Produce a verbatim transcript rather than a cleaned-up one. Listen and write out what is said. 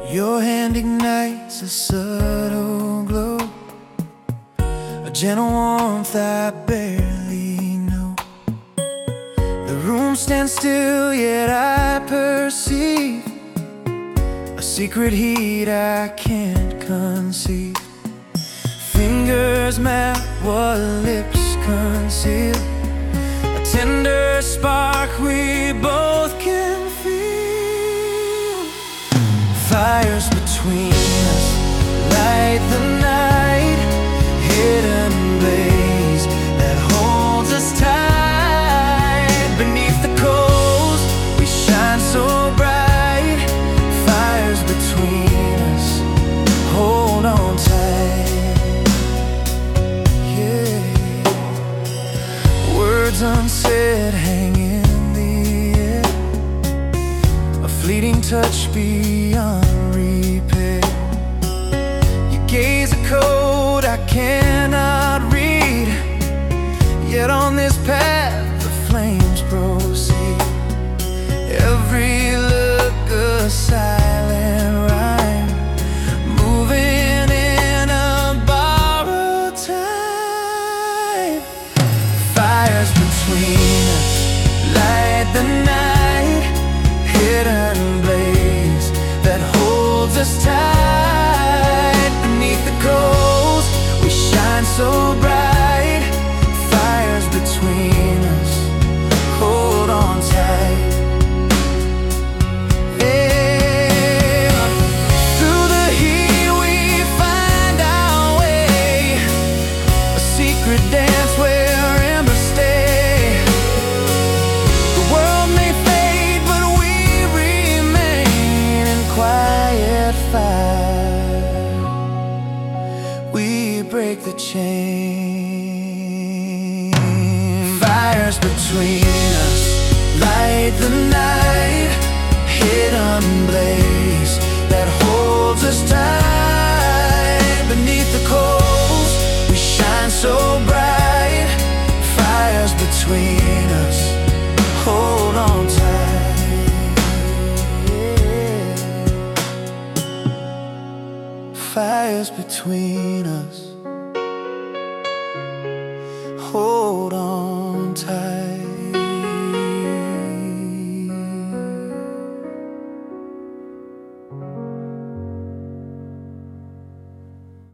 Your hand ignites a subtle glow, a gentle warmth I barely know. The room stands still, yet I perceive a secret heat I can't conceive. Fingers map what lips conceal, a tender spark we both can feel. Fires between us light the night, hidden blaze that holds us tight. Beneath the coals we shine so bright. Fires between us, hold on tight. Yeah. Words unsaid hang in the air, a fleeting touch beyond repair. You gaze a code I cannot read, yet on this path the flames proceed. Every look a silent rhyme, moving in a borrowed time. Fires between us light the night, hidden blaze that holds us tight. Beneath the coals we shine so bright. Fires between us, hold on tight. Yeah. Through the heat we find our way, a secret dance where embers stay. The world may fade, but we remain in quiet fire. We break the chain. Fires between us light the night, hidden blaze that holds us tight. Beneath the coals we shine so bright. Fires between us, hold on tight. Fires between us, hold on tight.